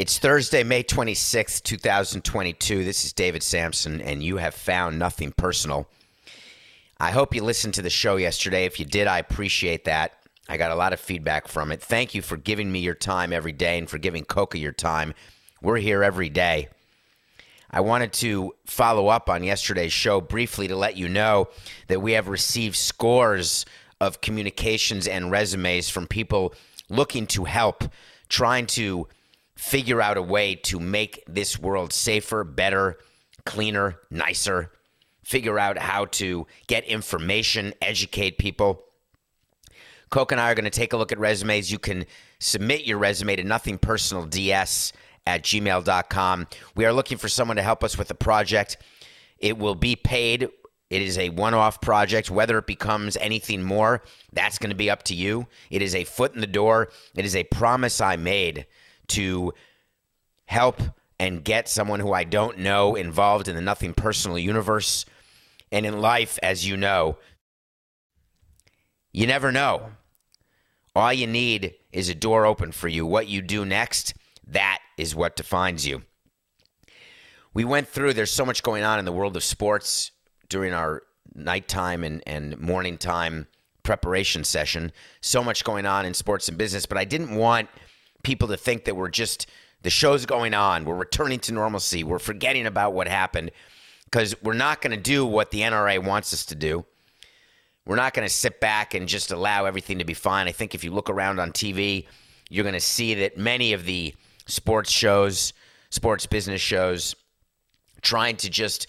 It's Thursday, May 26th, 2022. This is David Sampson, and you have found nothing personal. I hope you listened to the show yesterday. If you did, I appreciate that. I got a lot of feedback from it. Thank you for giving me your time every day and for giving Coca your time. We're here every day. I wanted to follow up on yesterday's show briefly to let you know that we have received scores of communications and resumes from people looking to help, trying to figure out a way to make this world safer, better, cleaner, nicer, figure out how to get information, educate people. Coke and I are going to take a look at resumes. You can submit your resume to nothingpersonalds@gmail.com. We are looking for someone to help us with the project. It will be paid. It is a one-off project. Whether it becomes anything more, that's going to be up to you. It is a foot in the door. It is a promise I made to help and get someone who I don't know involved in the Nothing Personal universe. And in life, as you know, you never know. All you need is a door open for you. What you do next, that is what defines you. We went through, there's so much going on in the world of sports during our nighttime and morning time preparation session. So much going on in sports and business, but I didn't want people to think that the show's going on, we're returning to normalcy, we're forgetting about what happened, because we're not going to do what the NRA wants us to do. We're not going to sit back and just allow everything to be fine. I think if you look around on TV, you're going to see that many of the sports shows, sports business shows, trying to just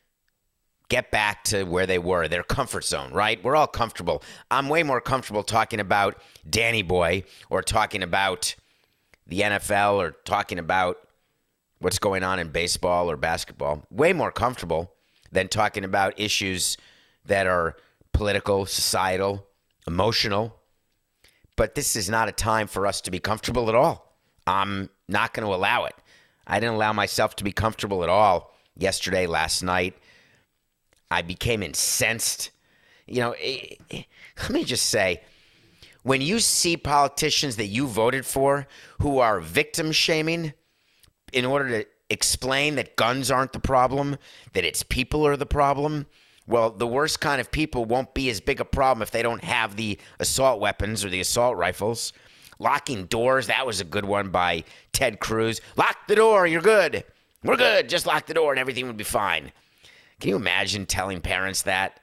get back to where they were, their comfort zone, right? We're all comfortable. I'm way more comfortable talking about Danny Boy or talking about the NFL or talking about what's going on in baseball or basketball. Way more comfortable than talking about issues that are political, societal, emotional. But this is not a time for us to be comfortable at all. I'm not going to allow it. I didn't allow myself to be comfortable at all yesterday, last night. I became incensed. Let me just say, when you see politicians that you voted for who are victim shaming in order to explain that guns aren't the problem, that it's people are the problem, well, the worst kind of people won't be as big a problem if they don't have the assault weapons or the assault rifles. Locking doors, that was a good one by Ted Cruz. Lock the door, you're good. We're good, just lock the door and everything would be fine. Can you imagine telling parents that?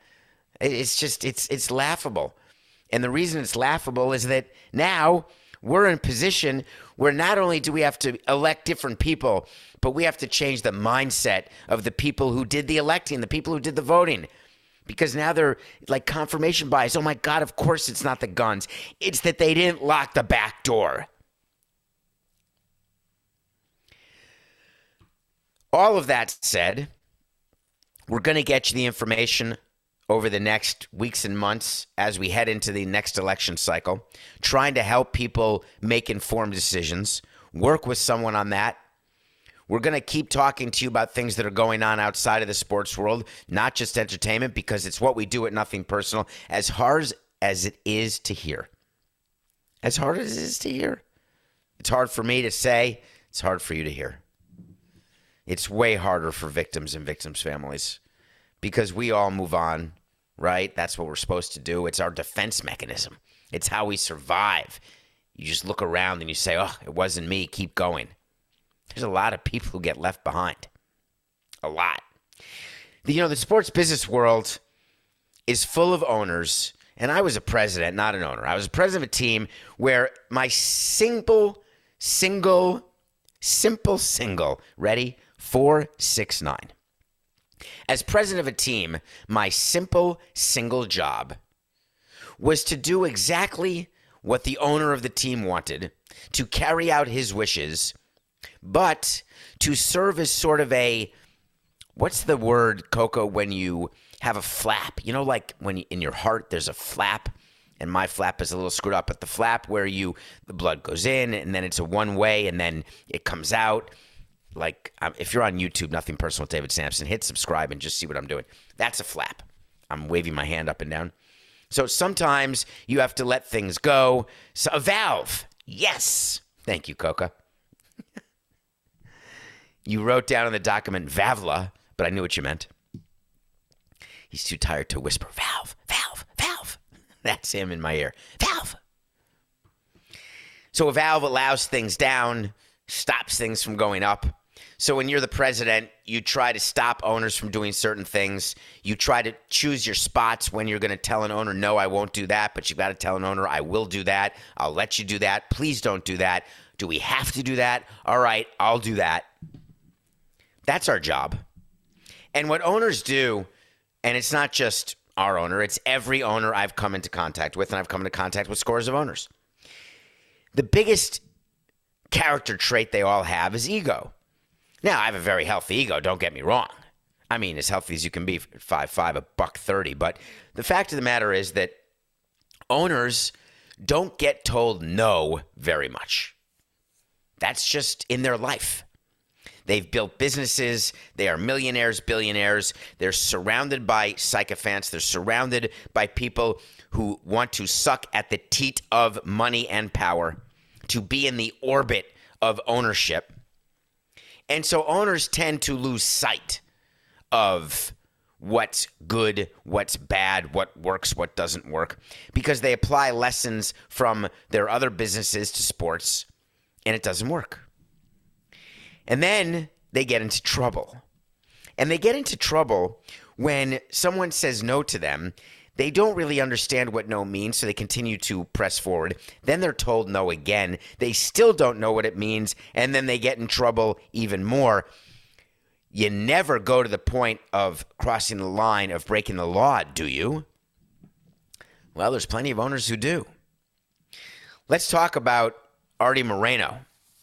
It's laughable. And the reason it's laughable is that now we're in a position where not only do we have to elect different people, but we have to change the mindset of the people who did the electing, the people who did the voting. Because now they're like confirmation bias. Oh my God, of course it's not the guns. It's that they didn't lock the back door. All of that said, we're going to get you the information over the next weeks and months as we head into the next election cycle, trying to help people make informed decisions, work with someone on that. We're going to keep talking to you about things that are going on outside of the sports world, not just entertainment, because it's what we do at Nothing Personal. As hard as it is to hear. As hard as it is to hear. It's hard for me to say. It's hard for you to hear. It's way harder for victims and victims' families because we all move on, right? That's what we're supposed to do. It's our defense mechanism. It's how we survive. You just look around and you say, oh, it wasn't me. Keep going. There's a lot of people who get left behind. A lot. The sports business world is full of owners, and I was a president, not an owner. I was a president of a team where my single, ready? 469. As president of a team, my simple, single job was to do exactly what the owner of the team wanted, to carry out his wishes, but to serve as sort of a, what's the word, Coco, when you have a flap? Like when in your heart there's a flap, and my flap is a little screwed up, but the flap where the blood goes in, and then it's a one way, and then it comes out. Like, if you're on YouTube, Nothing Personal with David Sampson, hit subscribe and just see what I'm doing. That's a flap. I'm waving my hand up and down. So sometimes you have to let things go. So a valve. Yes. Thank you, Coca. You wrote down in the document Vavla, but I knew what you meant. He's too tired to whisper, Valve, Valve, Valve. That's him in my ear. Valve. So a valve allows things down, stops things from going up. So when you're the president, you try to stop owners from doing certain things. You try to choose your spots when you're going to tell an owner, no, I won't do that. But you've got to tell an owner, I will do that. I'll let you do that. Please don't do that. Do we have to do that? All right, I'll do that. That's our job. And what owners do, and it's not just our owner, it's every owner I've come into contact with, and I've come into contact with scores of owners. The biggest character trait they all have is ego. Now, I have a very healthy ego, don't get me wrong. I mean, as healthy as you can be, 5'5", $130. But the fact of the matter is that owners don't get told no very much. That's just in their life. They've built businesses. They are millionaires, billionaires. They're surrounded by sycophants. They're surrounded by people who want to suck at the teat of money and power, to be in the orbit of ownership. And so owners tend to lose sight of what's good, what's bad, what works, what doesn't work, because they apply lessons from their other businesses to sports, and it doesn't work. And then they get into trouble. And they get into trouble when someone says no to them. They don't really understand what no means, so they continue to press forward. Then they're told no again. They still don't know what it means, and then they get in trouble even more. You never go to the point of crossing the line of breaking the law, do you? Well, there's plenty of owners who do. Let's talk about Artie Moreno.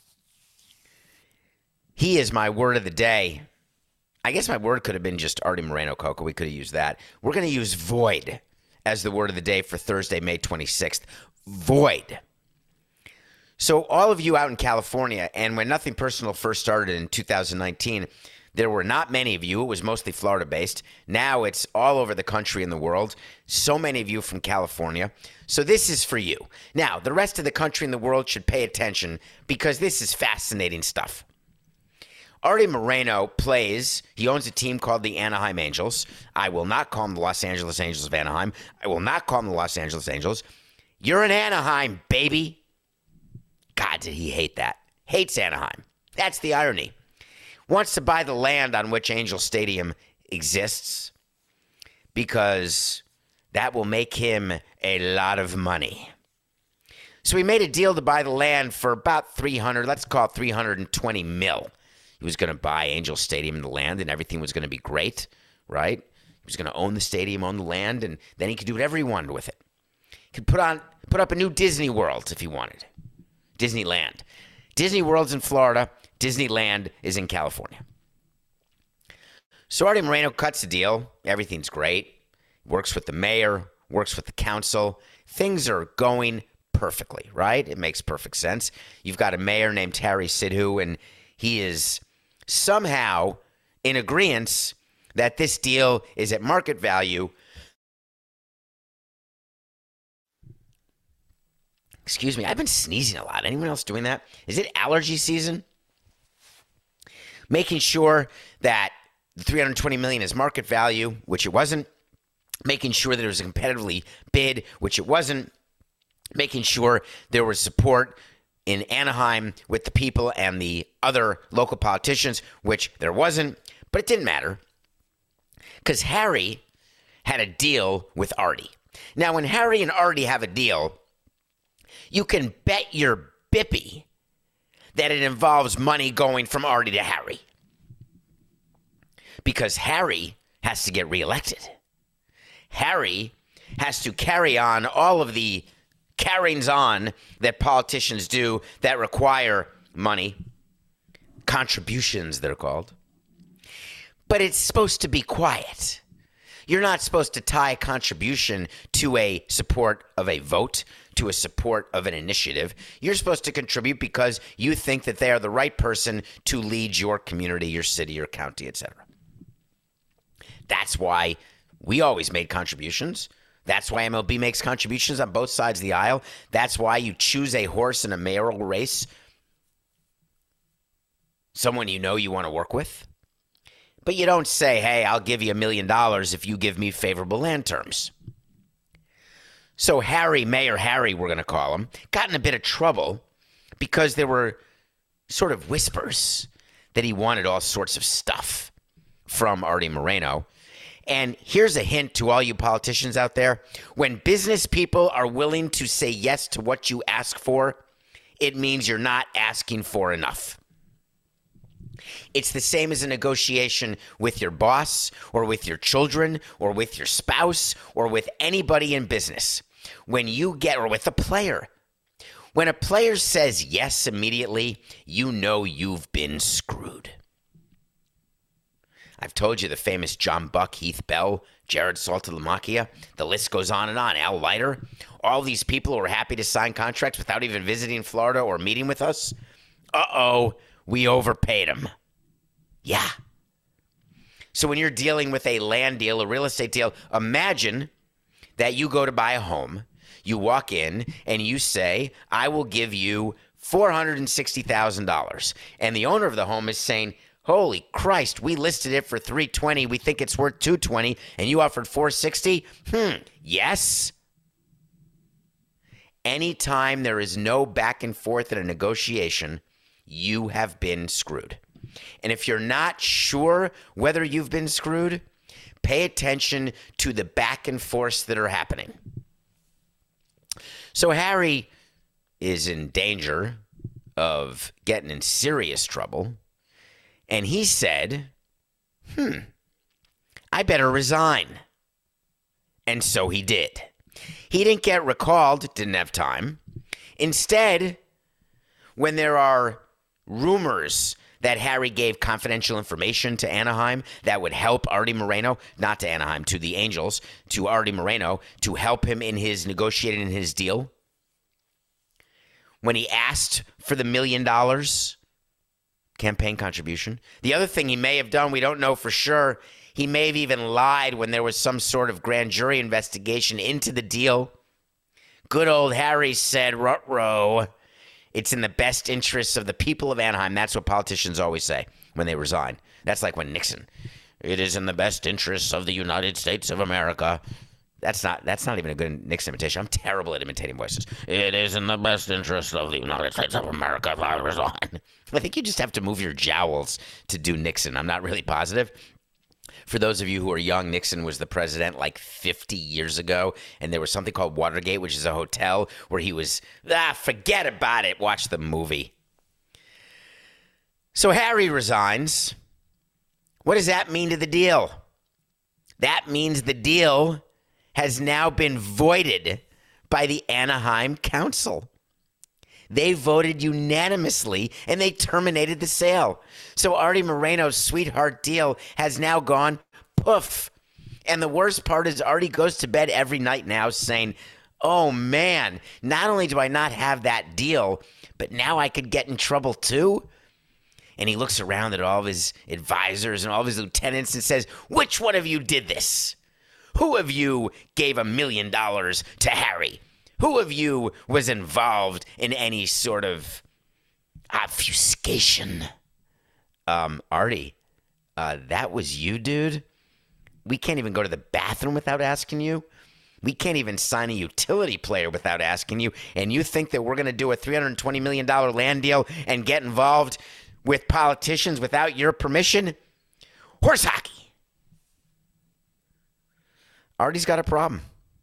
He is my word of the day. I guess my word could have been just Artie Moreno, Coco. We could have used that. We're going to use void as the word of the day for Thursday, May 26th. Void. So all of you out in California, and when Nothing Personal first started in 2019, there were not many of you. It was mostly Florida-based. Now it's all over the country and the world. So many of you from California. So this is for you. Now, the rest of the country and the world should pay attention because this is fascinating stuff. Artie Moreno plays, he owns a team called the Anaheim Angels. I will not call them the Los Angeles Angels of Anaheim. I will not call them the Los Angeles Angels. You're in Anaheim, baby. God, did he hate that. Hates Anaheim. That's the irony. Wants to buy the land on which Angel Stadium exists because that will make him a lot of money. So he made a deal to buy the land for about let's call it 320 mil. He was going to buy Angel Stadium and the land, and everything was going to be great, right? He was going to own the stadium, own the land, and then he could do whatever he wanted with it. He could put up a new Disney World if he wanted. Disneyland. Disney World's in Florida. Disneyland is in California. So Artie Moreno cuts the deal. Everything's great. Works with the mayor, works with the council. Things are going perfectly, right? It makes perfect sense. You've got a mayor named Harry Sidhu, and he is somehow in agreement that this deal is at market value. Excuse me, I've been sneezing a lot. Anyone else doing that? Is it allergy season? Making sure that the $320 million is market value, which it wasn't. Making sure that it was competitively bid, which it wasn't. Making sure there was support in Anaheim with the people and the other local politicians, which there wasn't, but it didn't matter because Harry had a deal with Artie. Now, when Harry and Artie have a deal, you can bet your bippy that it involves money going from Artie to Harry because Harry has to get reelected. Harry has to carry on all of the carryings on that politicians do that require money. Contributions, they're called. But it's supposed to be quiet. You're not supposed to tie a contribution to a support of a vote, to a support of an initiative. You're supposed to contribute because you think that they are the right person to lead your community, your city, your county, etc. That's why we always made contributions. That's why MLB makes contributions on both sides of the aisle. That's why you choose a horse in a mayoral race someone you know you want to work with. But you don't say, hey, I'll give you $1 million if you give me favorable land terms. So Harry, Mayor Harry, we're going to call him, got in a bit of trouble because there were sort of whispers that he wanted all sorts of stuff from Artie Moreno. And here's a hint to all you politicians out there. When business people are willing to say yes to what you ask for, it means you're not asking for enough. It's the same as a negotiation with your boss or with your children or with your spouse or with anybody in business. When you get, or with a player, when a player says yes immediately, you know you've been screwed. I've told you the famous John Buck, Heath Bell, Jared Saltalamacchia. The list goes on and on. Al Leiter. All these people who are happy to sign contracts without even visiting Florida or meeting with us. Uh-oh, we overpaid them. Yeah. So when you're dealing with a land deal, a real estate deal, imagine that you go to buy a home. You walk in and you say, I will give you $460,000. And the owner of the home is saying, holy Christ, we listed it for $320. We think it's worth $220, and you offered $460. Yes. Anytime there is no back and forth in a negotiation, you have been screwed. And if you're not sure whether you've been screwed, pay attention to the back and forths that are happening. So Harry is in danger of getting in serious trouble. And he said, I better resign. And so he did. He didn't get recalled, didn't have time. Instead, when there are rumors that Harry gave confidential information to Anaheim that would help Artie Moreno, not to Anaheim, to the Angels, to Artie Moreno, to help him in his negotiating his deal, when he asked for the $1 million campaign contribution. The other thing he may have done, we don't know for sure, he may have even lied when there was some sort of grand jury investigation into the deal. Good old Harry said, ruh-roh, it's in the best interests of the people of Anaheim. That's what politicians always say when they resign. That's like when Nixon, it is in the best interests of the United States of America. That's not even a good Nixon imitation. I'm terrible at imitating voices. It is in the best interest of the United States of America if I resign. I think you just have to move your jowls to do Nixon. I'm not really positive. For those of you who are young, Nixon was the president like 50 years ago, and there was something called Watergate, which is a hotel where he was, forget about it, watch the movie. So Harry resigns. What does that mean to the deal? That means the deal has now been voided by the Anaheim Council. They voted unanimously, and they terminated the sale. So Artie Moreno's sweetheart deal has now gone poof. And the worst part is Artie goes to bed every night now saying, oh, man, not only do I not have that deal, but now I could get in trouble too. And he looks around at all of his advisors and all of his lieutenants and says, which one of you did this? Who of you gave $1 million to Harry? Who of you was involved in any sort of obfuscation? Artie, that was you, dude? We can't even go to the bathroom without asking you? We can't even sign a utility player without asking you. And you think that we're going to do a $320 million land deal and get involved with politicians without your permission? Horse hockey. Artie's got a problem.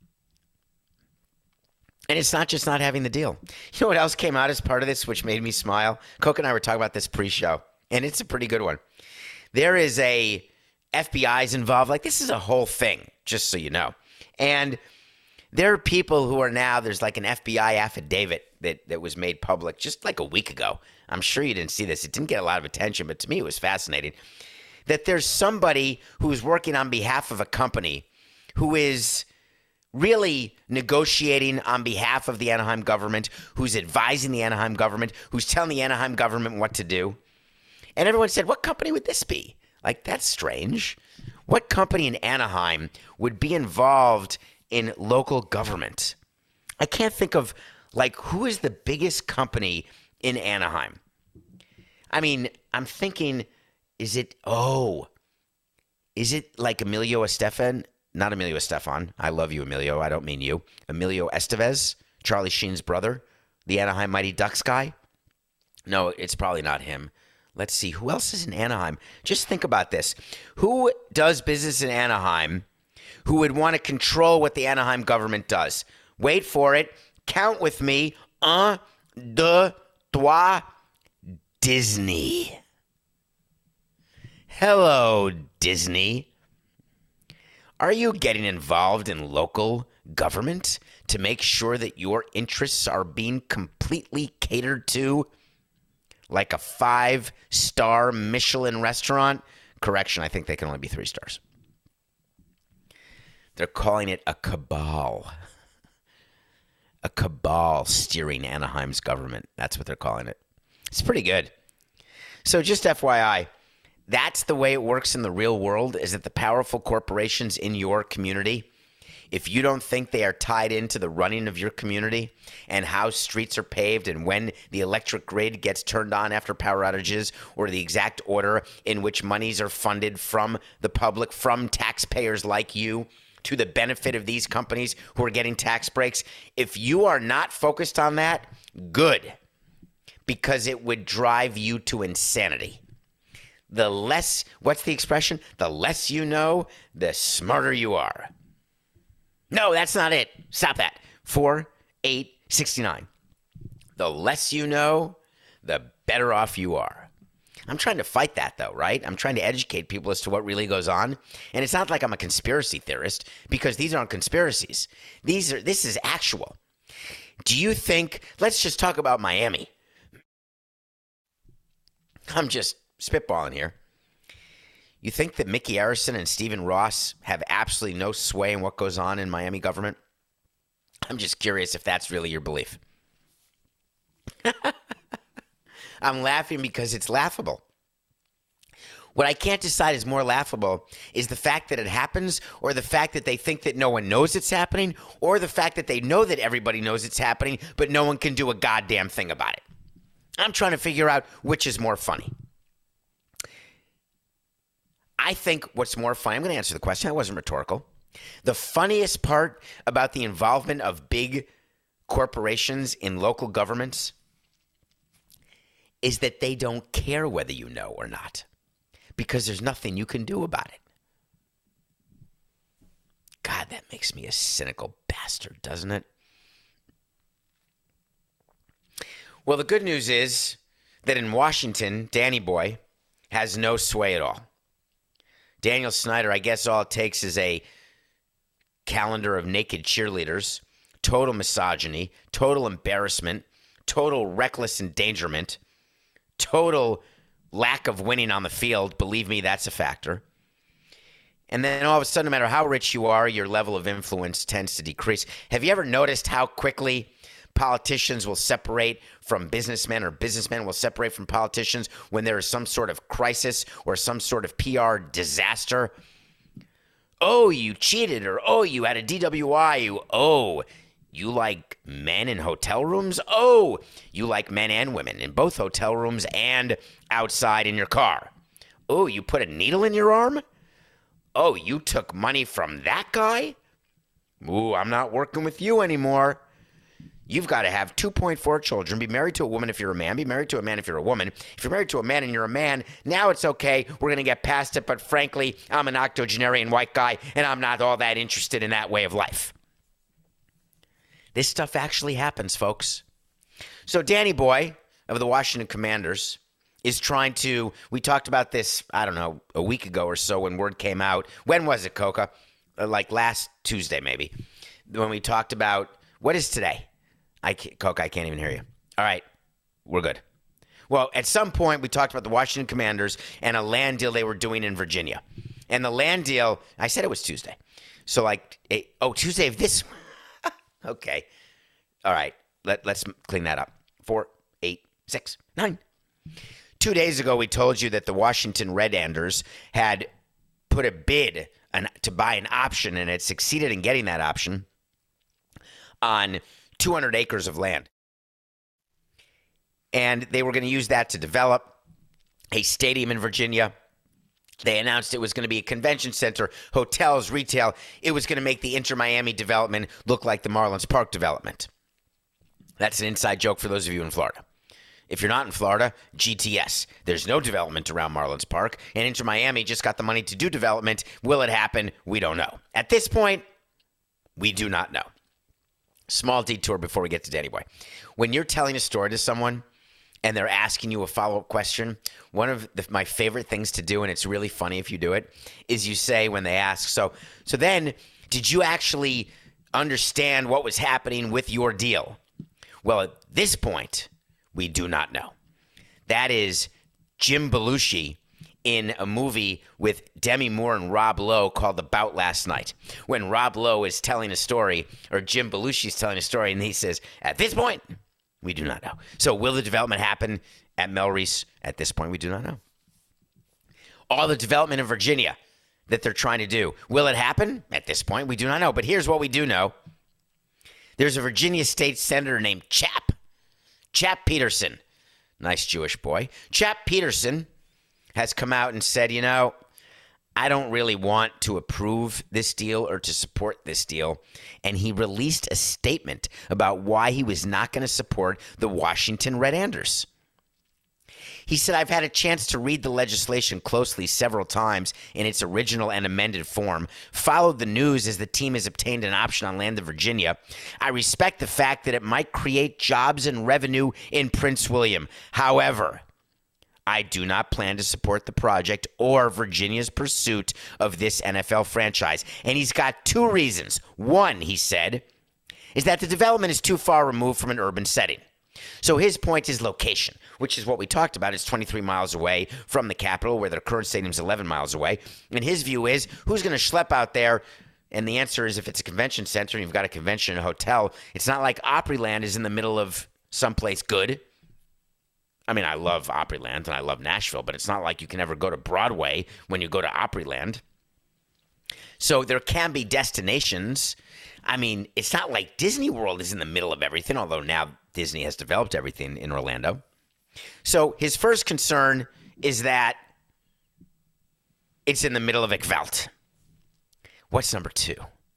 And it's not just not having the deal. You know what else came out as part of this, which made me smile? Coke and I were talking about this pre-show, and it's a pretty good one. There is a FBI's involved. Like, this is a whole thing, just so you know. And there are people who are now, there's like an FBI affidavit that was made public just like a week ago. I'm sure you didn't see this. It didn't get a lot of attention, but to me it was fascinating. That there's somebody who's working on behalf of a company who is really negotiating on behalf of the Anaheim government, who's advising the Anaheim government, who's telling the Anaheim government what to do. And everyone said, what company would this be? Like, that's strange. What company in Anaheim would be involved in local government? I can't think of, like, who is the biggest company in Anaheim? I mean, I'm thinking, is it like Emilio Estefan? Not Emilio Estefan. I love you, Emilio. I don't mean you. Emilio Estevez, Charlie Sheen's brother, the Anaheim Mighty Ducks guy. No, it's probably not him. Let's see. Who else is in Anaheim? Just think about this. Who does business in Anaheim who would want to control what the Anaheim government does? Wait for it. Count with me. Un, deux, trois. Disney. Hello, Disney. Are you getting involved in local government to make sure that your interests are being completely catered to? Like a 5-star Michelin restaurant? Correction, I think they can only be 3 stars. They're calling it a cabal. A cabal steering Anaheim's government. That's what they're calling it. It's pretty good. So just FYI, that's the way it works in the real world, is that the powerful corporations in your community, if you don't think they are tied into the running of your community and how streets are paved and when the electric grid gets turned on after power outages, or the exact order in which monies are funded from the public, from taxpayers like you, to the benefit of these companies who are getting tax breaks, if you are not focused on that, good, because it would drive you to insanity. The less, what's the expression? The less you know, the smarter you are. No, that's not it. Stop that. 4, 8, 69. The less you know, the better off you are. I'm trying to fight that, though, right? I'm trying to educate people as to what really goes on. And it's not like I'm a conspiracy theorist, because these aren't conspiracies. This is actual. Do you think, let's just talk about Miami. I'm just spitballing here. You think that Mickey Arison and Stephen Ross have absolutely no sway in what goes on in Miami government? I'm just curious if that's really your belief. I'm laughing because it's laughable. What I can't decide is more laughable is the fact that it happens, or the fact that they think that no one knows it's happening, or the fact that they know that everybody knows it's happening, but no one can do a goddamn thing about it. I'm trying to figure out which is more funny. I think what's more funny, I'm going to answer the question. That wasn't rhetorical. The funniest part about the involvement of big corporations in local governments is that they don't care whether you know or not, because there's nothing you can do about it. God, that makes me a cynical bastard, doesn't it? Well, the good news is that in Washington, Danny Boy has no sway at all. Daniel Snyder, I guess all it takes is a calendar of naked cheerleaders, total misogyny, total embarrassment, total reckless endangerment, total lack of winning on the field. Believe me, that's a factor. And then all of a sudden, no matter how rich you are, your level of influence tends to decrease. Have you ever noticed how quickly politicians will separate from businessmen, or businessmen will separate from politicians when there is some sort of crisis or some sort of PR disaster? Oh, you cheated, or oh, you had a DWI. Oh, you like men in hotel rooms? Oh, you like men and women in both hotel rooms and outside in your car. Oh, you put a needle in your arm? Oh, you took money from that guy? Ooh, I'm not working with you anymore. You've got to have 2.4 children, be married to a woman if you're a man, be married to a man if you're a woman. If you're married to a man and you're a man, now it's okay. We're going to get past it, but frankly, I'm an octogenarian white guy, and I'm not all that interested in that way of life. This stuff actually happens, folks. So Danny Boy of the Washington Commanders is trying to, we talked about this, I don't know, a week ago or so when word came out. When was it, Coca? Like last Tuesday, maybe, when we talked about, what is today? Coca, I can't even hear you. All right, we're good. Well, at some point, we talked about the Washington Commanders and a land deal they were doing in Virginia. And the land deal, I said it was Tuesday. So Tuesday of this. Okay. All right, let's clean that up. 4, 8, 6, 9. 2 days ago, we told you that the Washington Redanders had put a bid to buy an option, and had succeeded in getting that option on 200 acres of land. And they were going to use that to develop a stadium in Virginia. They announced it was going to be a convention center, hotels, retail. It was going to make the Inter Miami development look like the Marlins Park development. That's an inside joke for those of you in Florida. If you're not in Florida, GTS. There's no development around Marlins Park, and Inter Miami just got the money to do development. Will it happen? We don't know. At this point, we do not know. Small detour before we get to Danny Boy. When you're telling a story to someone and they're asking you a follow-up question, one of my favorite things to do, and it's really funny if you do it, is you say when they ask, so then did you actually understand what was happening with your deal? Well, at this point, we do not know. That is Jim Belushi in a movie with Demi Moore and Rob Lowe called About Last Night. When Rob Lowe is telling a story, or Jim Belushi is telling a story, and he says, at this point, we do not know. So will the development happen at Mel Reese? At this point, we do not know. All the development in Virginia that they're trying to do, will it happen? At this point, we do not know. But here's what we do know. There's a Virginia state senator named Chap Peterson. Nice Jewish boy. Chap Peterson has come out and said, I don't really want to approve this deal or to support this deal. And he released a statement about why he was not going to support the Washington Red Anders. He said, I've had a chance to read the legislation closely several times in its original and amended form, followed the news as the team has obtained an option on land in Virginia. I respect the fact that it might create jobs and revenue in Prince William. However, I do not plan to support the project or Virginia's pursuit of this NFL franchise. And he's got two reasons. One, he said, is that the development is too far removed from an urban setting. So his point is location, which is what we talked about. It's 23 miles away from the Capitol, where their current stadium is 11 miles away. And his view is, who's going to schlep out there? And the answer is, if it's a convention center and you've got a convention and a hotel, it's not like Opryland is in the middle of someplace good. I mean, I love Opryland and I love Nashville, but it's not like you can ever go to Broadway when you go to Opryland. So there can be destinations. I mean, it's not like Disney World is in the middle of everything, although now Disney has developed everything in Orlando. So his first concern is that it's in the middle of Ekveld. What's number two?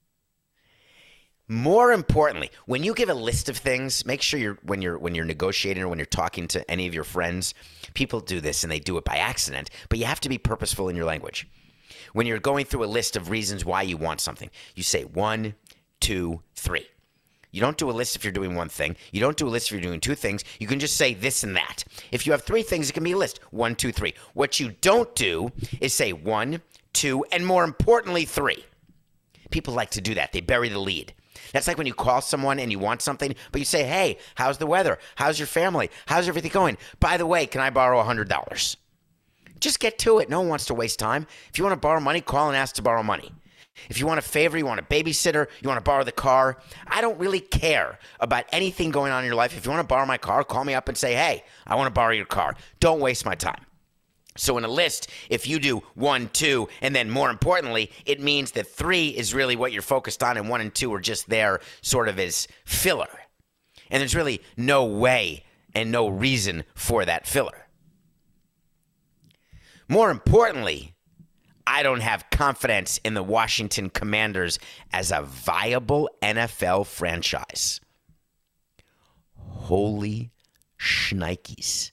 More importantly, when you give a list of things, make sure when you're negotiating or when you're talking to any of your friends, people do this and they do it by accident, but you have to be purposeful in your language. When you're going through a list of reasons why you want something, you say 1, 2, 3. You don't do a list if you're doing one thing. You don't do a list if you're doing two things. You can just say this and that. If you have three things, it can be a list. 1, 2, 3. What you don't do is say 1, 2, and more importantly, 3. People like to do that. They bury the lead. That's like when you call someone and you want something, but you say, hey, how's the weather? How's your family? How's everything going? By the way, can I borrow $100? Just get to it. No one wants to waste time. If you want to borrow money, call and ask to borrow money. If you want a favor, you want a babysitter, you want to borrow the car, I don't really care about anything going on in your life. If you want to borrow my car, call me up and say, hey, I want to borrow your car. Don't waste my time. So in a list, if you do 1, 2, and then more importantly, it means that 3 is really what you're focused on and 1 and 2 are just there sort of as filler. And there's really no way and no reason for that filler. More importantly, I don't have confidence in the Washington Commanders as a viable NFL franchise. Holy shnikes.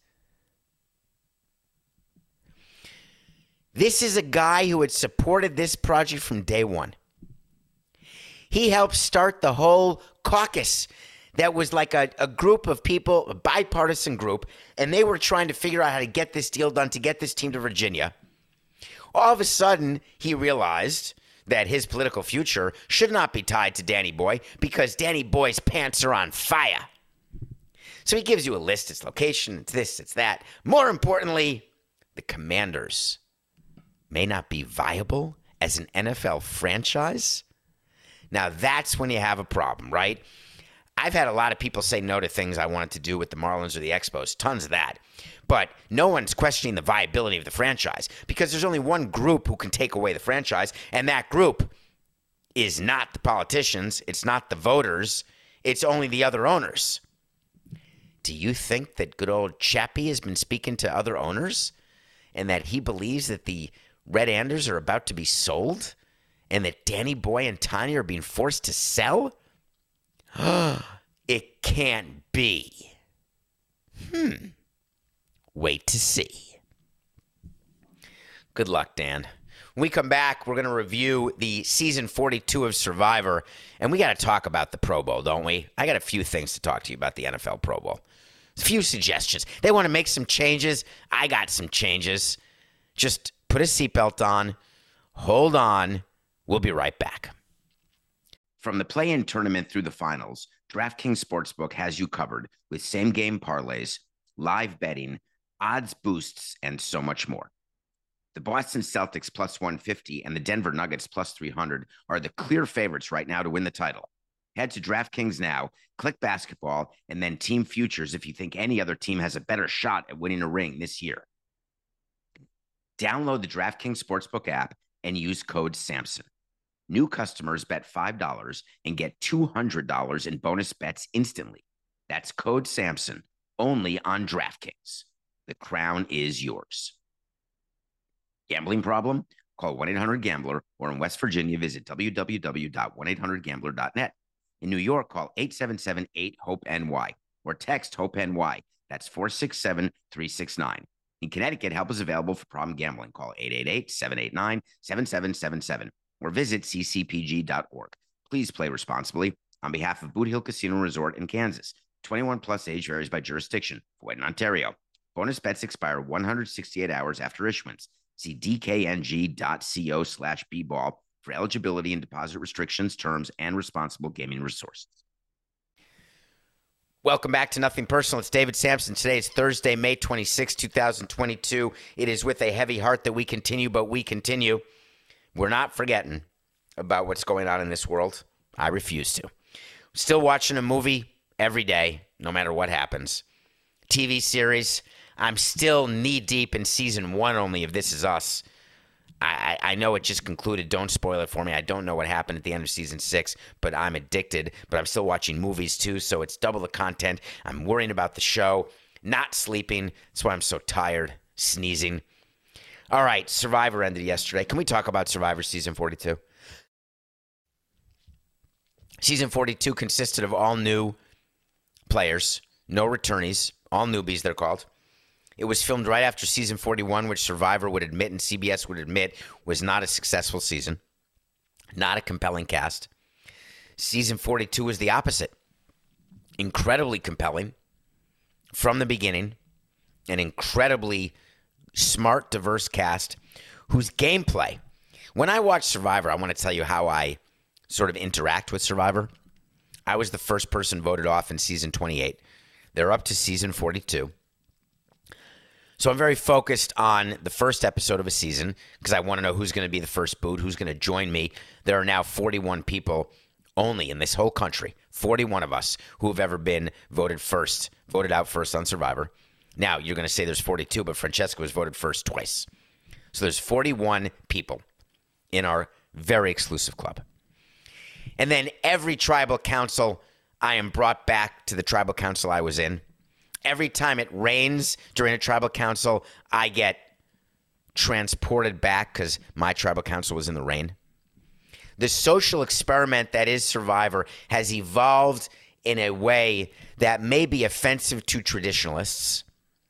This is a guy who had supported this project from day one. He helped start the whole caucus that was like a group of people, a bipartisan group, and they were trying to figure out how to get this deal done, to get this team to Virginia. All of a sudden, he realized that his political future should not be tied to Danny Boy because Danny Boy's pants are on fire. So he gives you a list. It's location, it's this, it's that. More importantly, the Commanders may not be viable as an NFL franchise. Now, that's when you have a problem, right? I've had a lot of people say no to things I wanted to do with the Marlins or the Expos. Tons of that. But no one's questioning the viability of the franchise because there's only one group who can take away the franchise, and that group is not the politicians. It's not the voters. It's only the other owners. Do you think that good old Chappie has been speaking to other owners? and that he believes that the Red Anders are about to be sold and that Danny Boy and Tanya are being forced to sell? It can't be. Wait to see. Good luck, Dan. When we come back, we're going to review the season 42 of Survivor, and we got to talk about the Pro Bowl, don't we? I got a few things to talk to you about the NFL Pro Bowl. A few suggestions. They want to make some changes. I got some changes. Just put a seatbelt on. Hold on. We'll be right back. From the play-in tournament through the finals, DraftKings Sportsbook has you covered with same-game parlays, live betting, odds boosts, and so much more. The Boston Celtics plus 150 and the Denver Nuggets plus 300 are the clear favorites right now to win the title. Head to DraftKings now, click basketball, and then team futures if you think any other team has a better shot at winning a ring this year. Download the DraftKings Sportsbook app and use code SAMSON. New customers bet $5 and get $200 in bonus bets instantly. That's code SAMSON, only on DraftKings. The crown is yours. Gambling problem? Call 1-800-GAMBLER, or in West Virginia, visit www.1800gambler.net. In New York, call 877-8-HOPE-NY or text HOPE-NY. That's 467-369. In Connecticut, help is available for problem gambling. Call 888-789-7777 or visit ccpg.org. Please play responsibly. On behalf of Boot Hill Casino Resort in Kansas, 21 plus age varies by jurisdiction. Void in Ontario. Bonus bets expire 168 hours after issuance. See dkng.co/bball for eligibility and deposit restrictions, terms, and responsible gaming resources. Welcome back to Nothing Personal. It's David Sampson. Today is Thursday, May 26, 2022. It is with a heavy heart that we continue, but we continue. We're not forgetting about what's going on in this world. I refuse to. Still watching a movie every day, no matter what happens. TV series. I'm still knee-deep in season 1 only of This Is Us. I know it just concluded. Don't spoil it for me. I don't know what happened at the end of season 6, but I'm addicted. But I'm still watching movies, too, so it's double the content. I'm worrying about the show, not sleeping. That's why I'm so tired, sneezing. All right, Survivor ended yesterday. Can we talk about Survivor season 42? Season 42 consisted of all new players, no returnees, all newbies, they're called. It was filmed right after season 41, which Survivor would admit and CBS would admit was not a successful season, not a compelling cast. Season 42 was the opposite. Incredibly compelling from the beginning, an incredibly smart, diverse cast whose gameplay. When I watch Survivor, I want to tell you how I sort of interact with Survivor. I was the first person voted off in season 28. They're up to season 42. So I'm very focused on the first episode of a season because I want to know who's going to be the first boot, who's going to join me. There are now 41 people only in this whole country, 41 of us who have ever been voted out first on Survivor. Now, you're going to say there's 42, but Francesca was voted first twice. So there's 41 people in our very exclusive club. And then every tribal council, I am brought back to the tribal council I was in. Every time it rains during a tribal council, I get transported back because my tribal council was in the rain. The social experiment that is Survivor has evolved in a way that may be offensive to traditionalists,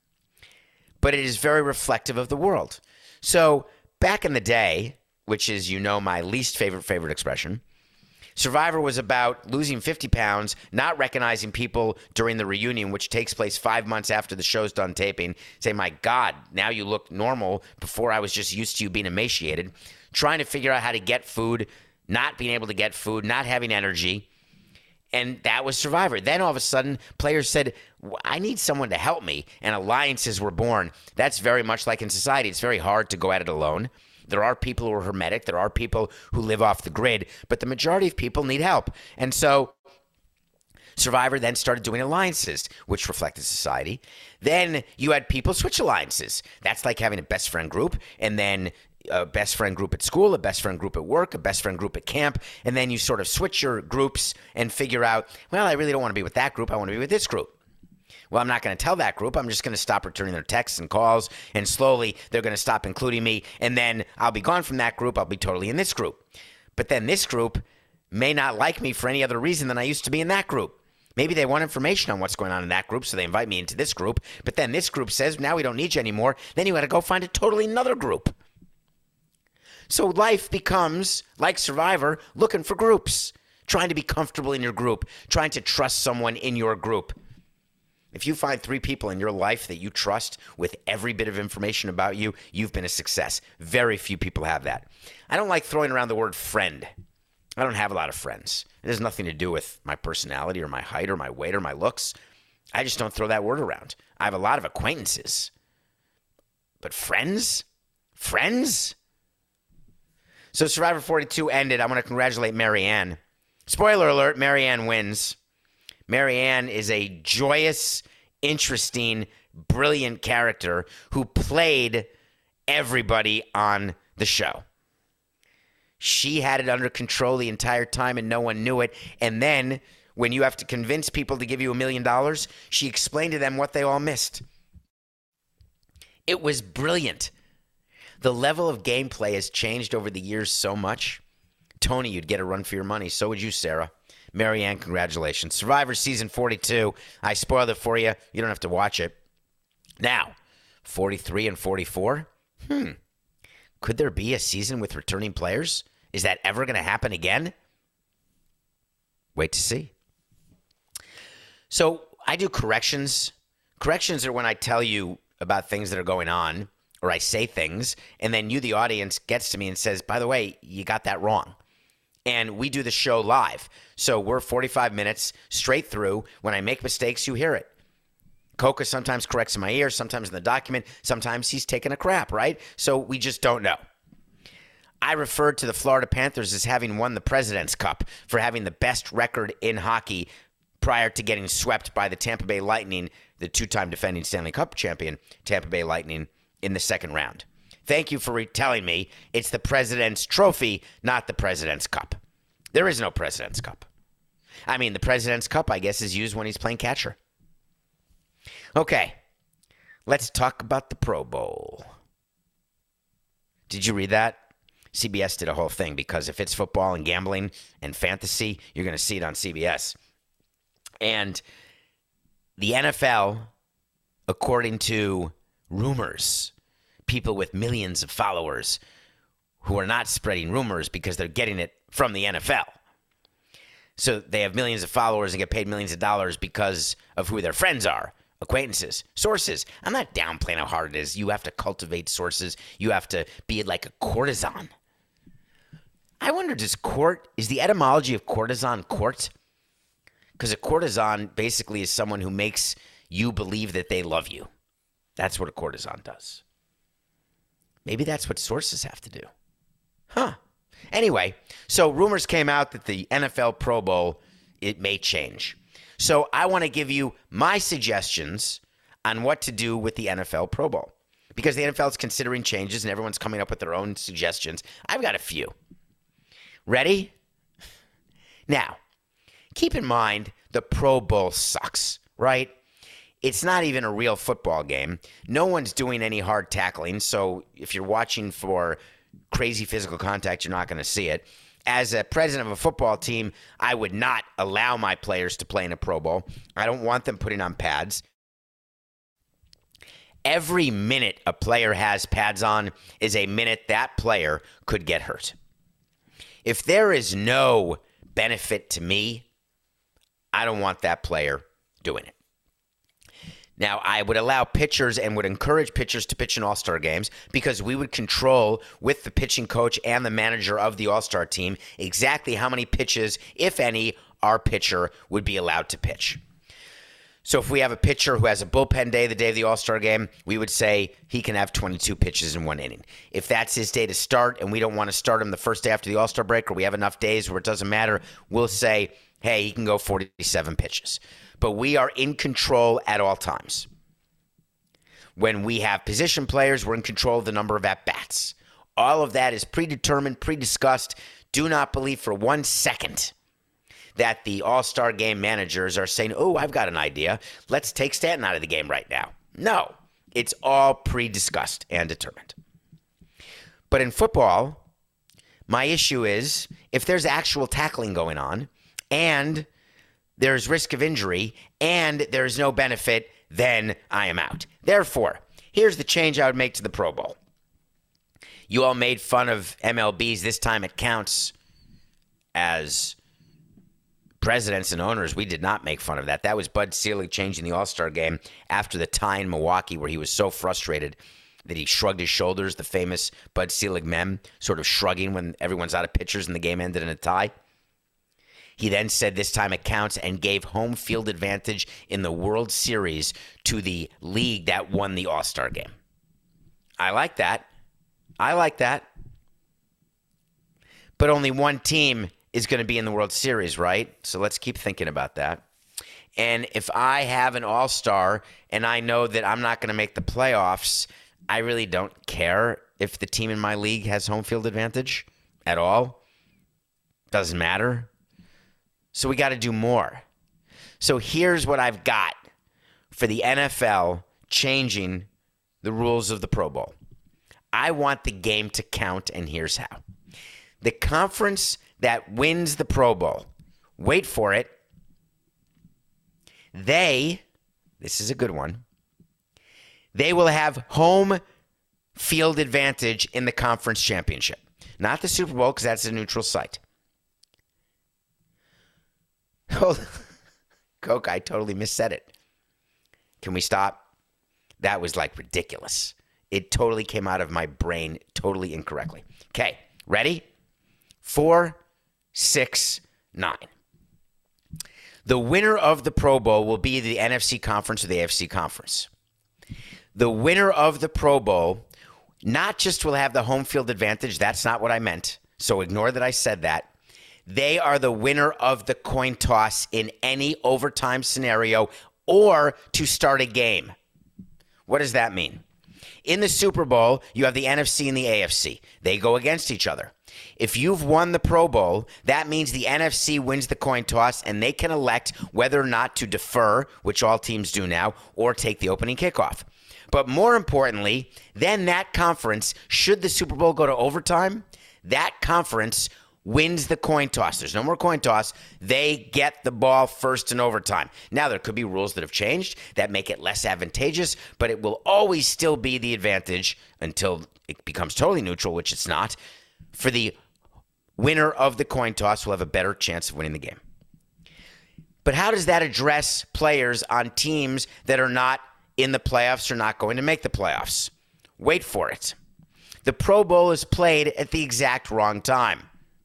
but it is very reflective of the world. So back in the day, which is, my least favorite expression, Survivor was about losing 50 pounds, not recognizing people during the reunion, which takes place 5 months after the show's done taping. Say, my God, now you look normal. Before I was just used to you being emaciated. Trying to figure out how to get food, not being able to get food, not having energy. And that was Survivor. Then all of a sudden, players said, I need someone to help me. And alliances were born. That's very much like in society. It's very hard to go at it alone. There are people who are hermetic. There are people who live off the grid. But the majority of people need help. And so Survivor then started doing alliances, which reflected society. Then you had people switch alliances. That's like having a best friend group, and then a best friend group at school, a best friend group at work, a best friend group at camp. And then you sort of switch your groups and figure out, well, I really don't want to be with that group. I want to be with this group. Well, I'm not going to tell that group. I'm just going to stop returning their texts and calls, and slowly they're going to stop including me, and then I'll be gone from that group. I'll be totally in this group. But then this group may not like me for any other reason than I used to be in that group. Maybe they want information on what's going on in that group, so they invite me into this group. But then this group says, now we don't need you anymore. Then you got to go find a totally another group. So life becomes, like Survivor, looking for groups, trying to be comfortable in your group, trying to trust someone in your group. If you find 3 people in your life that you trust with every bit of information about you, you've been a success. Very few people have that. I don't like throwing around the word friend. I don't have a lot of friends. It has nothing to do with my personality or my height or my weight or my looks. I just don't throw that word around. I have a lot of acquaintances. But friends? Friends? So Survivor 42 ended. I want to congratulate Marianne. Spoiler alert, Marianne wins. Marianne is a joyous, interesting, brilliant character who played everybody on the show. She had it under control the entire time and no one knew it. And then when you have to convince people to give you $1 million, she explained to them what they all missed. It was brilliant. The level of gameplay has changed over the years so much. Tony, you'd get a run for your money. So would you, Sarah. Marianne, congratulations. Survivor Season 42. I spoiled it for you. You don't have to watch it. Now, 43 and 44? Could there be a season with returning players? Is that ever going to happen again? Wait to see. So I do corrections. Corrections are when I tell you about things that are going on, or I say things, and then you, the audience, gets to me and says, by the way, you got that wrong. And we do the show live. So we're 45 minutes straight through. When I make mistakes, you hear it. Coca sometimes corrects in my ear, sometimes in the document, sometimes he's taking a crap, right? So we just don't know. I referred to the Florida Panthers as having won the President's Cup for having the best record in hockey prior to getting swept by the Tampa Bay Lightning, the 2-time defending Stanley Cup champion, Tampa Bay Lightning, in the second round. Thank you for telling me it's the President's Trophy, not the President's Cup. There is no President's Cup. I mean, the President's Cup, I guess, is used when he's playing catcher. Okay, let's talk about the Pro Bowl. Did you read that? CBS did a whole thing because if it's football and gambling and fantasy, you're going to see it on CBS. And the NFL, according to rumors, people with millions of followers who are not spreading rumors because they're getting it from the NFL. So they have millions of followers and get paid millions of dollars because of who their friends are, acquaintances, sources. I'm not downplaying how hard it is. You have to cultivate sources. You have to be like a courtesan. I wonder, is the etymology of courtesan court? Because a courtesan basically is someone who makes you believe that they love you. That's what a courtesan does. Maybe that's what sources have to do. Huh. Anyway, so rumors came out that the NFL Pro Bowl, it may change. So I want to give you my suggestions on what to do with the NFL Pro Bowl. Because the NFL is considering changes and everyone's coming up with their own suggestions. I've got a few. Ready? Now, keep in mind the Pro Bowl sucks, right? It's not even a real football game. No one's doing any hard tackling, so if you're watching for crazy physical contact, you're not going to see it. As a president of a football team, I would not allow my players to play in a Pro Bowl. I don't want them putting on pads. Every minute a player has pads on is a minute that player could get hurt. If there is no benefit to me, I don't want that player doing it. Now, I would allow pitchers and would encourage pitchers to pitch in All-Star games because we would control with the pitching coach and the manager of the All-Star team exactly how many pitches, if any, our pitcher would be allowed to pitch. So if we have a pitcher who has a bullpen day the day of the All-Star game, we would say he can have 22 pitches in one inning. If that's his day to start and we don't want to start him the first day after the All-Star break, or we have enough days where it doesn't matter, we'll say, hey, he can go 47 pitches. But we are in control at all times. When we have position players, we're in control of the number of at-bats. All of that is predetermined, pre-discussed. Do not believe for 1 second that the All-Star game managers are saying, oh, I've got an idea. Let's take Stanton out of the game right now. No, it's all pre-discussed and determined. But in football, my issue is if there's actual tackling going on and there's risk of injury and there's no benefit, then I am out. Therefore, here's the change I would make to the Pro Bowl. You all made fun of MLB's This Time It Counts as presidents and owners. We did not make fun of that. That was Bud Selig changing the All-Star game after the tie in Milwaukee where he was so frustrated that he shrugged his shoulders, the famous Bud Selig meme, sort of shrugging when everyone's out of pitchers and the game ended in a tie. He then said this time it counts and gave home field advantage in the World Series to the league that won the All-Star game. I like that. I like that. But only one team is going to be in the World Series, right? So let's keep thinking about that. And if I have an all-star and I know that I'm not going to make the playoffs, I really don't care if the team in my league has home field advantage at all. Doesn't matter. So we got to do more. So here's what I've got for the NFL changing the rules of the Pro Bowl. I want the game to count, and here's how. The conference that wins the Pro Bowl, wait for it, this is a good one, they will have home field advantage in the conference championship. Not the Super Bowl, because that's a neutral site. Coke, I totally missaid it. Can we stop? That was like ridiculous. It totally came out of my brain totally incorrectly. Okay, ready? 4, 6, 9. The winner of the Pro Bowl will be the NFC Conference or the AFC Conference. The winner of the Pro Bowl not just will have the home field advantage, that's not what I meant, so ignore that I said that. They are the winner of the coin toss in any overtime scenario or to start a game. What does that mean? In the Super Bowl, you have the NFC and the AFC. They go against each other. If you've won the Pro Bowl, that means the NFC wins the coin toss and they can elect whether or not to defer, which all teams do now, or take the opening kickoff. But more importantly, then that conference, should the Super Bowl go to overtime, that conference wins the coin toss. There's no more coin toss. They get the ball first in overtime. Now, there could be rules that have changed that make it less advantageous, but it will always still be the advantage until it becomes totally neutral, which it's not. For the winner of the coin toss will have a better chance of winning the game. But how does that address players on teams that are not in the playoffs or not going to make the playoffs? Wait for it. The Pro Bowl is played at the exact wrong time.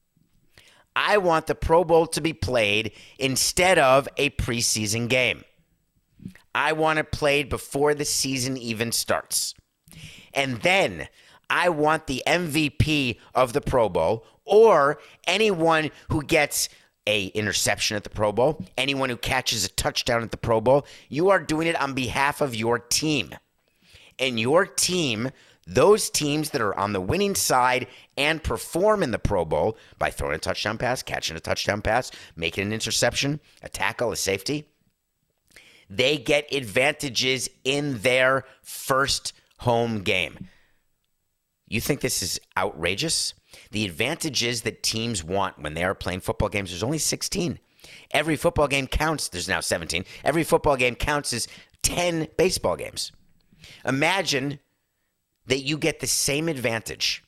I want the Pro Bowl to be played instead of a preseason game. I want it played before the season even starts. And then I want the MVP of the Pro Bowl or anyone who gets an interception at the Pro Bowl, anyone who catches a touchdown at the Pro Bowl, you are doing it on behalf of your team. And your team, those teams that are on the winning side and perform in the Pro Bowl by throwing a touchdown pass, catching a touchdown pass, making an interception, a tackle, a safety, they get advantages in their first home game. You think this is outrageous? The advantages that teams want when they are playing football games, there's only 16. Every football game counts. There's now 17. Every football game counts as 10 baseball games. Imagine that you get the same advantage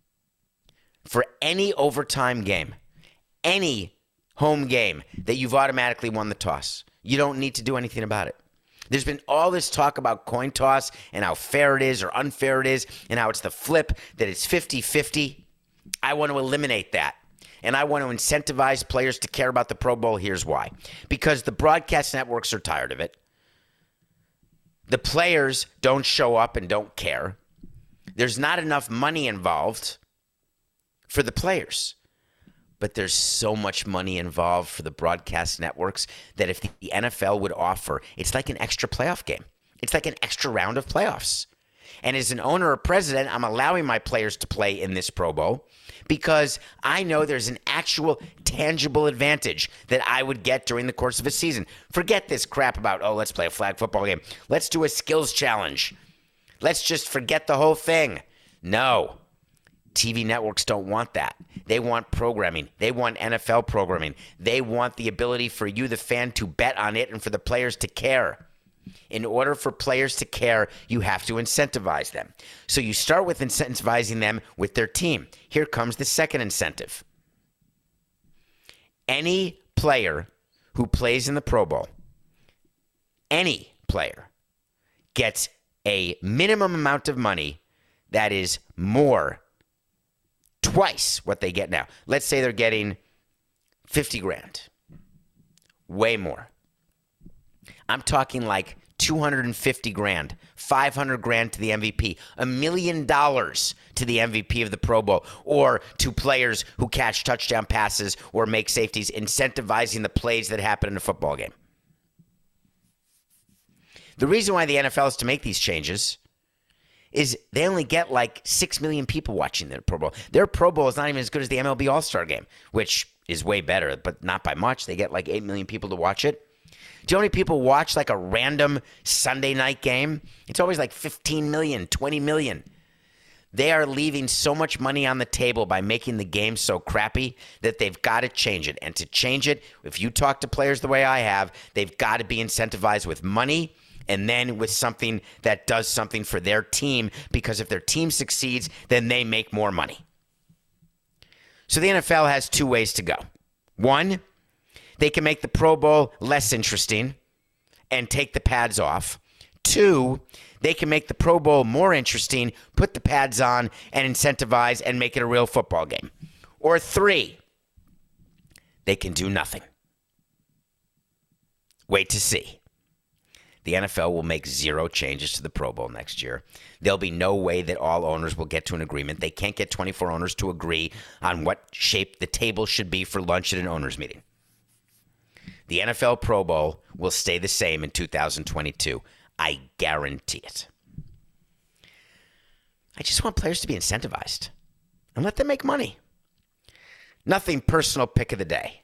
for any overtime game, any home game that you've automatically won the toss. You don't need to do anything about it. There's been all this talk about coin toss and how fair it is or unfair it is and how it's the flip, that it's 50-50. I want to eliminate that. And I want to incentivize players to care about the Pro Bowl. Here's why. Because the broadcast networks are tired of it. The players don't show up and don't care. There's not enough money involved for the players. But there's so much money involved for the broadcast networks that if the NFL would offer, it's like an extra playoff game. It's like an extra round of playoffs. And as an owner or president, I'm allowing my players to play in this Pro Bowl because I know there's an actual tangible advantage that I would get during the course of a season. Forget this crap about, oh, let's play a flag football game. Let's do a skills challenge. Let's just forget the whole thing. No. TV networks don't want that. They want programming. They want NFL programming. They want the ability for you, the fan, to bet on it and for the players to care. In order for players to care, you have to incentivize them. So you start with incentivizing them with their team. Here comes the second incentive. Any player who plays in the Pro Bowl, any player, gets a minimum amount of money that is twice what they get now. Let's say they're getting 50 grand. Way more. I'm talking like 250 grand, 500 grand to the MVP, $1 million to the MVP of the Pro Bowl, or to players who catch touchdown passes or make safeties, incentivizing the plays that happen in a football game. The reason why the NFL is to make these changes is they only get like 6 million people watching their Pro Bowl. Their Pro Bowl is not even as good as the MLB All-Star Game, which is way better, but not by much. They get like 8 million people to watch it. Do you know how many people watch like a random Sunday night game? It's always like 15 million, 20 million. They are leaving so much money on the table by making the game so crappy that they've got to change it. And to change it, if you talk to players the way I have, they've got to be incentivized with money and then with something that does something for their team, because if their team succeeds, then they make more money. So the NFL has two ways to go. One, they can make the Pro Bowl less interesting and take the pads off. Two, they can make the Pro Bowl more interesting, put the pads on, and incentivize and make it a real football game. Or three, they can do nothing. Wait to see. The NFL will make zero changes to the Pro Bowl next year. There'll be no way that all owners will get to an agreement. They can't get 24 owners to agree on what shape the table should be for lunch at an owners meeting. The NFL Pro Bowl will stay the same in 2022. I guarantee it. I just want players to be incentivized and let them make money. Nothing personal pick of the day.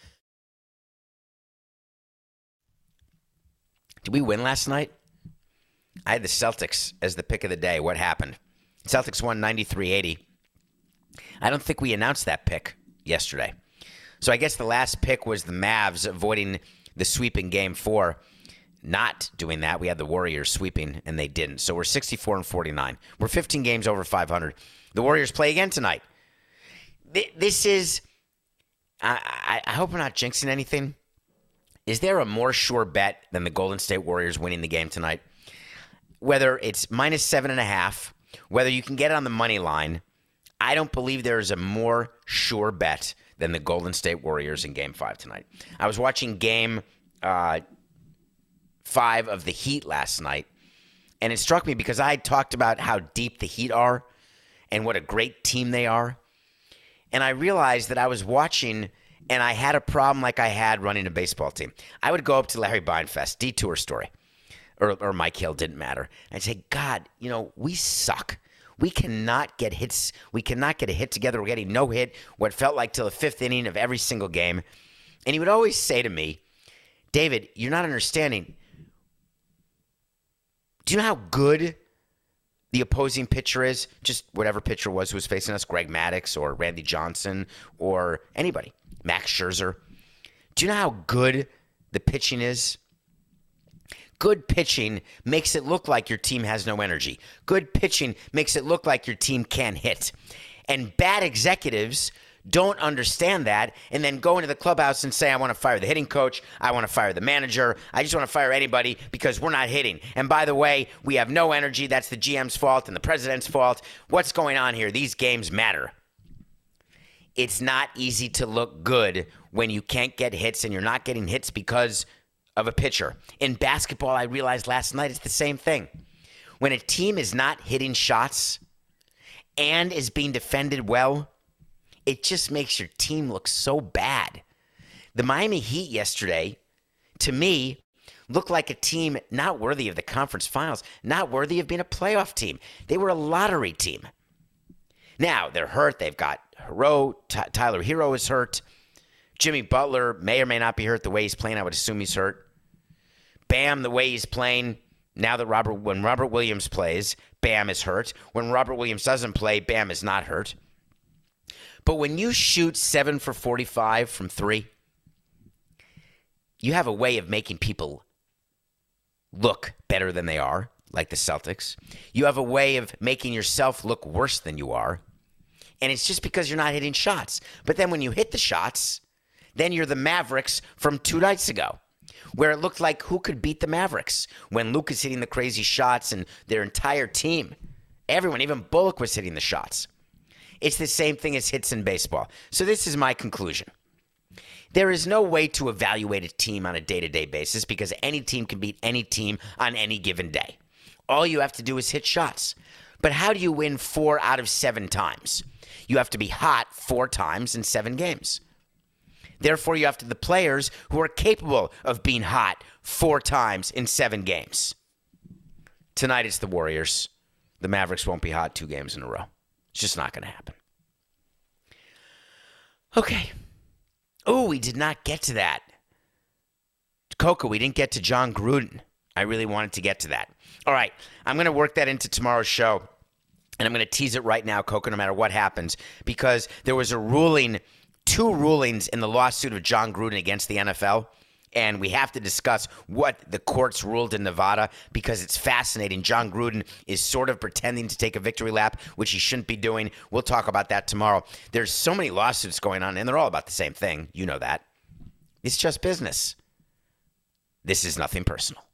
Did we win last night? I had the Celtics as the pick of the day. What happened? Celtics won 93-80. I don't think we announced that pick yesterday. So I guess the last pick was the Mavs avoiding the sweep in Game 4. Not doing that. We had the Warriors sweeping, and they didn't. So we're 64-49. We're 15 games over 500. The Warriors play again tonight. This is... I hope we're not jinxing anything. Is there a more sure bet than the Golden State Warriors winning the game tonight? Whether it's minus 7.5, whether you can get it on the money line, I don't believe there is a more sure bet than the Golden State Warriors in Game 5 tonight. I was watching Game 5 of the Heat last night, and it struck me because I had talked about how deep the Heat are and what a great team they are. And I realized that I was watching, and I had a problem like I had running a baseball team. I would go up to Larry Beinfest, detour story, or Mike Hill, didn't matter. I'd say, God, we suck. We cannot get hits. We cannot get a hit together. We're getting no hit, what felt like till the fifth inning of every single game. And he would always say to me, David, you're not understanding. Do you know how good the opposing pitcher is? Just whatever pitcher was who was facing us, Greg Maddux or Randy Johnson or anybody, Max Scherzer. Do you know how good the pitching is? Good pitching makes it look like your team has no energy. Good pitching makes it look like your team can't hit. And bad executives don't understand that and then go into the clubhouse and say, I want to fire the hitting coach. I want to fire the manager. I just want to fire anybody because we're not hitting. And by the way, we have no energy. That's the GM's fault and the president's fault. What's going on here? These games matter. It's not easy to look good when you can't get hits and you're not getting hits because of a pitcher. In basketball, I realized last night it's the same thing. When a team is not hitting shots and is being defended well, it just makes your team look so bad. The Miami Heat yesterday, to me, looked like a team not worthy of the conference finals, not worthy of being a playoff team. They were a lottery team. Now, they're hurt. They've got Tyler Hero is hurt. Jimmy Butler may or may not be hurt the way he's playing. I would assume he's hurt. Bam, the way he's playing, now that when Robert Williams plays, Bam is hurt. When Robert Williams doesn't play, Bam is not hurt. But when you shoot 7 for 45 from 3, you have a way of making people look better than they are, like the Celtics. You have a way of making yourself look worse than you are. And it's just because you're not hitting shots. But then when you hit the shots, then you're the Mavericks from 2 nights ago, where it looked like who could beat the Mavericks when Luke is hitting the crazy shots and their entire team. Everyone, even Bullock was hitting the shots. It's the same thing as hits in baseball. So this is my conclusion. There is no way to evaluate a team on a day-to-day basis because any team can beat any team on any given day. All you have to do is hit shots. But how do you win 4 out of 7 times? You have to be hot 4 times in 7 games. Therefore, you have to have the players who are capable of being hot 4 times in 7 games. Tonight it's the Warriors. The Mavericks won't be hot 2 games in a row. It's just not going to happen. Okay. Oh, we did not get to that. Coco, we didn't get to John Gruden. I really wanted to get to that. All right. I'm going to work that into tomorrow's show. And I'm going to tease it right now, Coco, no matter what happens. Because there was a ruling, 2 rulings in the lawsuit of John Gruden against the NFL. And we have to discuss what the courts ruled in Nevada because it's fascinating. John Gruden is sort of pretending to take a victory lap, which he shouldn't be doing. We'll talk about that tomorrow. There's so many lawsuits going on, and they're all about the same thing. You know that. It's just business. This is nothing personal.